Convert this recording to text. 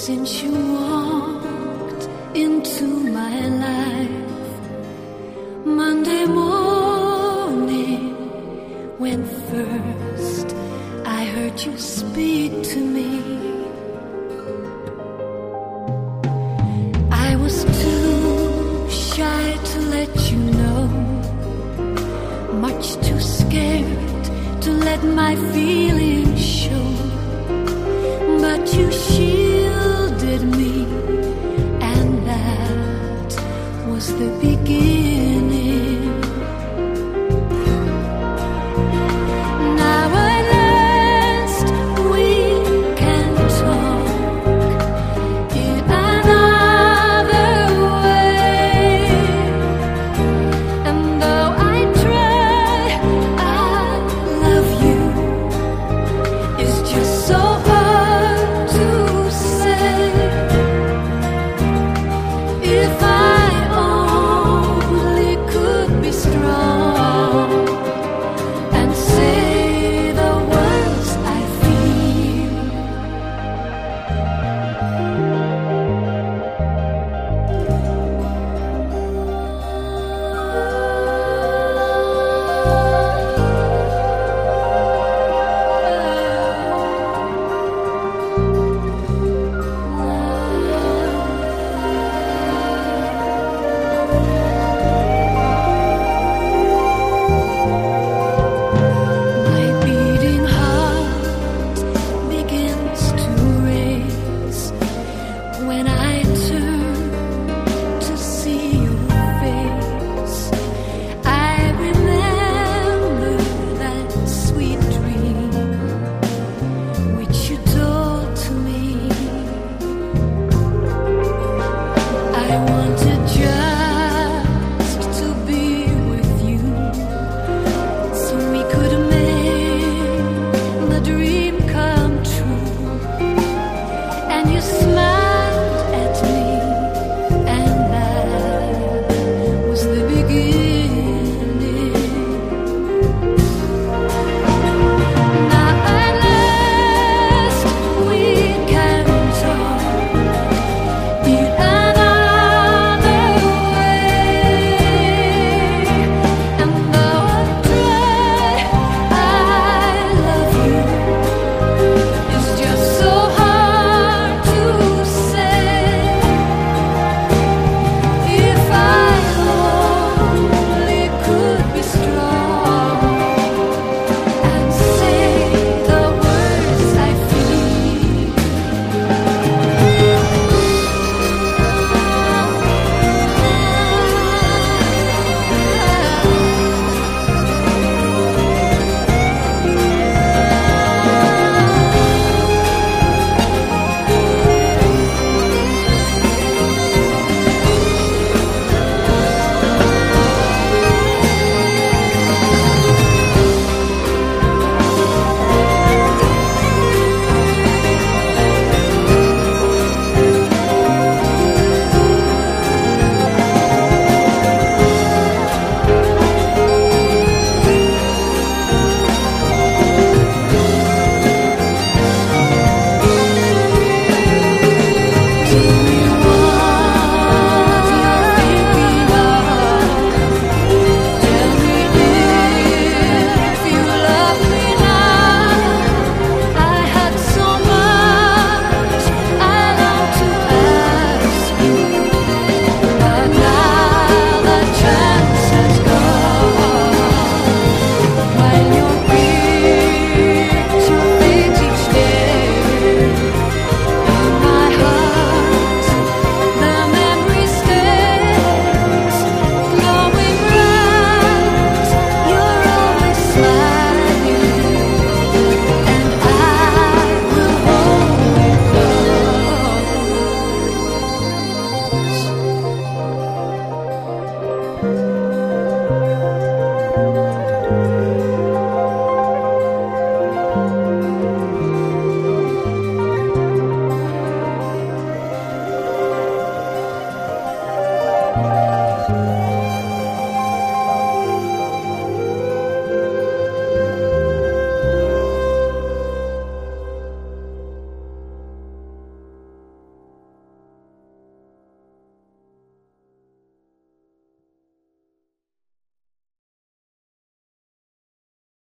since you walked into my life. Monday morning, when first I heard you speak to me, I was too shy to let you know, much too scared to let my feelings show. But you shielded me, and that was the beginning. Now at last we can talk in another way. And though I try, I love you, it's just so hard to say. If I only could be strong and say the words I feel. My beating heart begins to race when I turn to see your face. I remember that sweet dream which you told to me. I wanted just